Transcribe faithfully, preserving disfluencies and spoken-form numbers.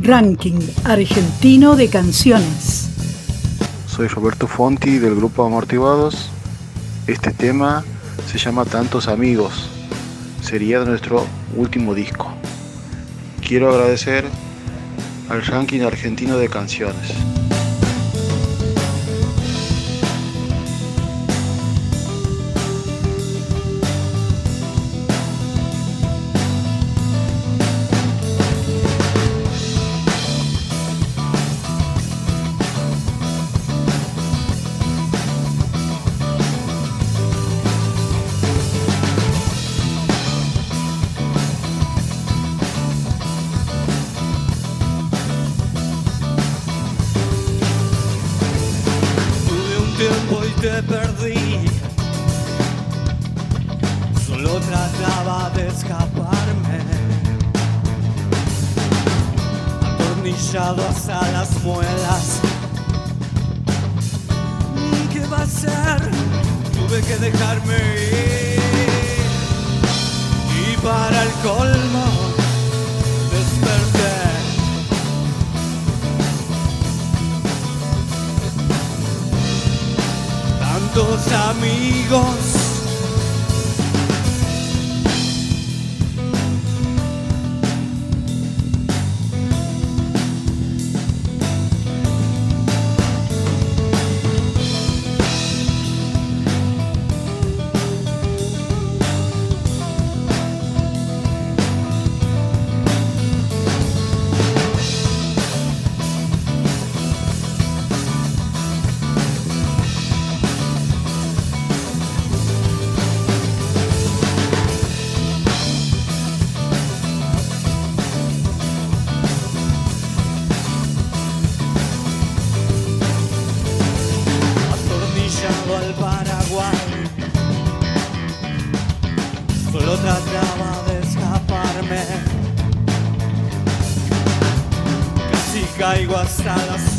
Ranking argentino de canciones. Soy Roberto Fonti del grupo Amortiguados. Este tema se llama Tantos Amigos. Sería nuestro último disco. Quiero agradecer al Ranking argentino de canciones. Te perdí, solo trataba de escaparme, atornillado hasta las muelas. ¿Qué va a ser? Tuve que dejarme ir, y para el colmo desperté. Tantos amigos, al Paraguay, solo trataba de escaparme, casi caigo hasta las